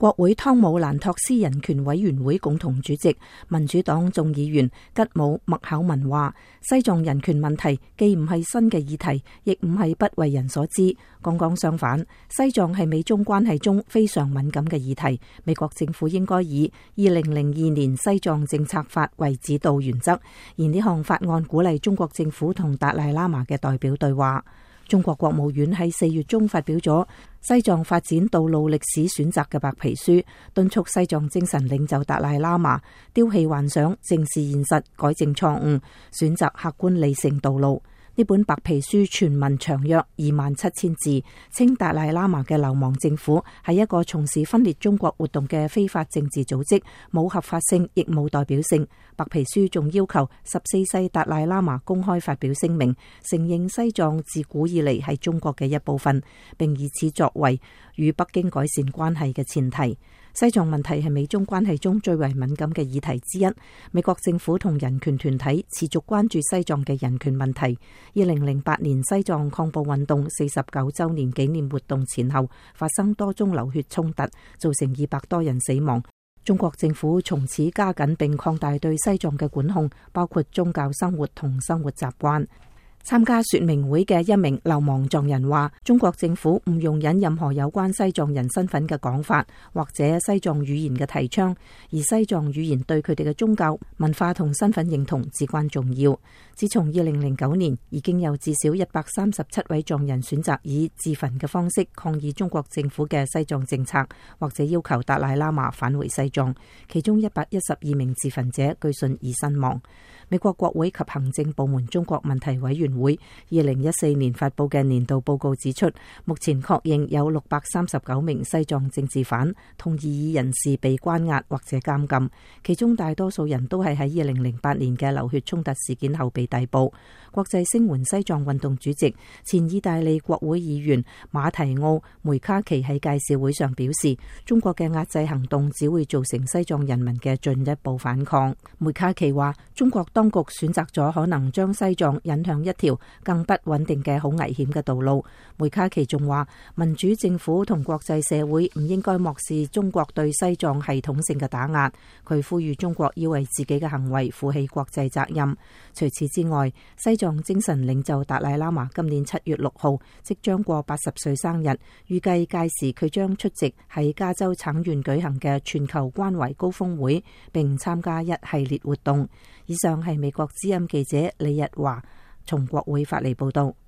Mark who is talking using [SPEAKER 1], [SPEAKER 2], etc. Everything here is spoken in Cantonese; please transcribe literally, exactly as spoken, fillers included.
[SPEAKER 1] 國會湯姆蘭托斯人權委員會共同主席、民主黨眾議員吉姆麥考文話：西藏人權問題既唔係新嘅議題，亦唔係不為人所知。剛剛相反，西藏係美中關係中非常敏感嘅議題。美國政府應該以二零零二年西藏政策法為指導原則，而呢項法案鼓勵中國政府同達賴喇嘛嘅代表對話。中國國務院喺四月中發表咗西藏發展道路歷史選擇嘅白皮書，敦促西藏精神領袖達賴喇嘛丟棄幻想，正視現實，改正錯誤，選擇客觀理性道路。呢本白皮書全文長約二萬七千字，稱達賴喇嘛嘅流亡政府係一個從事分裂中國活動嘅非法政治組織，冇合法性，亦冇代表性。白皮書仲要求十四世達賴喇嘛公開發表聲明，承認西藏自古以嚟係中國嘅一部分，並以此作為與北京改善關係嘅前提。西藏問題係美中關係中最為敏感嘅議題之一。美國政府同人權團體持續關注西藏嘅人權問題。二零零八年西藏抗暴運動四十九周年紀念活動前後，發生多宗流血衝突，造成二百多人死亡。中國政府從此加緊並擴大對西藏嘅管控，包括宗教生活同生活習慣。參加說明會嘅一名流亡藏人話：中國政府唔容忍任何有關西藏人身份嘅講法，或者西藏語言嘅提倡，而西藏語言對佢哋嘅宗教、文化同身份認同至關重要。自從二零零九年，已經有至少一百三十七位藏人選擇以自焚嘅方式抗議中國政府嘅西藏政策，或者要求達賴喇嘛返回西藏。其中一百一十二名自焚者據信已身亡。美國國會及行政部門中國問題委員會二零一四年發佈嘅年度報告指出，目前確認有六百三十九名西藏政治犯同異議人士被關押或者監禁，其中大多數人都係喺二零零八年嘅流血衝突事件後被逮捕。國際聲援西藏運動主席、前意大利國會議員馬提奧梅卡奇喺介紹會上表示，中國嘅壓制行動只會造成西藏人民嘅進一步反抗。梅卡奇話：中國當局選擇咗可能將西藏引向一條更不穩定嘅好危險嘅道路。梅卡奇仲話，民主政府同國際社會唔應該漠視中國對西藏系統性嘅打壓。佢呼籲中國要為自己嘅行為負起國際責任。除此之外，西藏精神領袖達賴喇嘛今年七月六號即將過八十歲生日，預計屆時佢將出席喺加州橙縣舉行嘅全球關懷高峰會，並參加一系列活動。以上係美國之音記者李日華從國會發嚟報道。